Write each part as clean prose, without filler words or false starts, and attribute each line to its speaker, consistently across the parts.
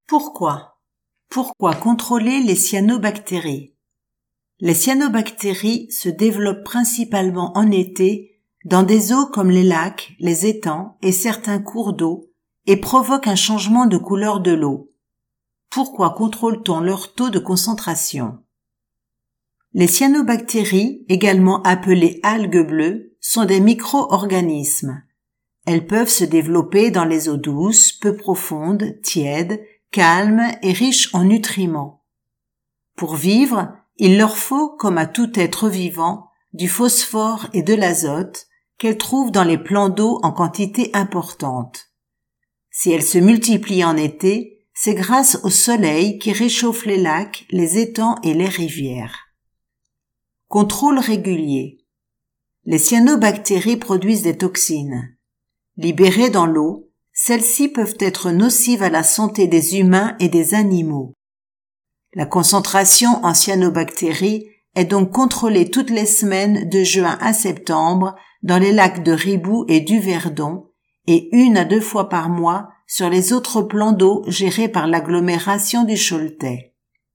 Speaker 1: Pourquoi contrôler les cyanobactéries? Les cyanobactéries se développent principalement en été dans des eaux comme les lacs, les étangs et certains cours d'eau et provoquent un changement de couleur de l'eau. Pourquoi contrôle-t-on leur taux de concentration? Les cyanobactéries, également appelées algues bleues, sont des micro-organismes. Elles peuvent se développer dans les eaux douces, peu profondes, tièdes, calmes et riches en nutriments. Pour vivre, il leur faut, comme à tout être vivant, du phosphore et de l'azote qu'elles trouvent dans les plans d'eau en quantité importante. Si elles se multiplient en été, c'est grâce au soleil qui réchauffe les lacs, les étangs et les rivières. Contrôle régulier. Les cyanobactéries produisent des toxines. Libérées dans l'eau, celles-ci peuvent être nocives à la santé des humains et des animaux. La concentration en cyanobactéries est donc contrôlée toutes les semaines de juin à septembre dans les lacs de Ribou et du Verdon et 1 à 2 fois par mois sur les autres plans d'eau gérés par l'agglomération du Choletais.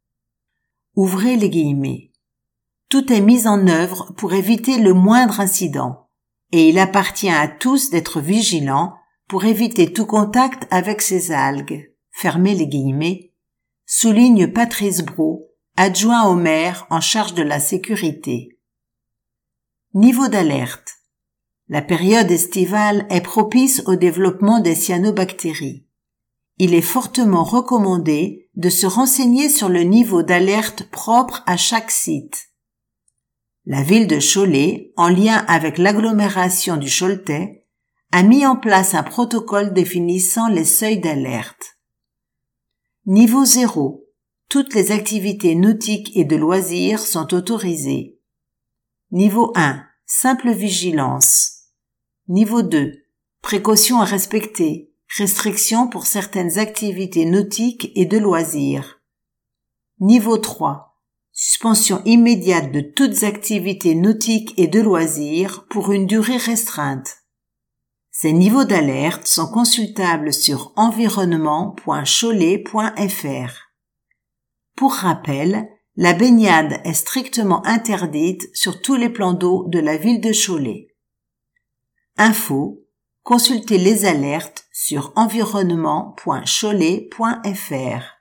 Speaker 1: Ouvrez les guillemets. Tout est mis en œuvre pour éviter le moindre incident et il appartient à tous d'être vigilants pour éviter tout contact avec ces algues. Fermez les guillemets. Souligne Patrice Brault, adjoint au maire en charge de la sécurité. Niveau d'alerte. La période estivale est propice au développement des cyanobactéries. Il est fortement recommandé de se renseigner sur le niveau d'alerte propre à chaque site. La ville de Cholet, en lien avec l'agglomération du Choletais, a mis en place un protocole définissant les seuils d'alerte. Niveau 0. Toutes les activités nautiques et de loisirs sont autorisées. Niveau 1. Simple vigilance. Niveau 2. Précautions à respecter. Restrictions pour certaines activités nautiques et de loisirs. Niveau 3. Suspension immédiate de toutes activités nautiques et de loisirs pour une durée restreinte. Ces niveaux d'alerte sont consultables sur environnement.cholet.fr. Pour rappel, la baignade est strictement interdite sur tous les plans d'eau de la ville de Cholet. Info, consultez les alertes sur environnement.cholet.fr.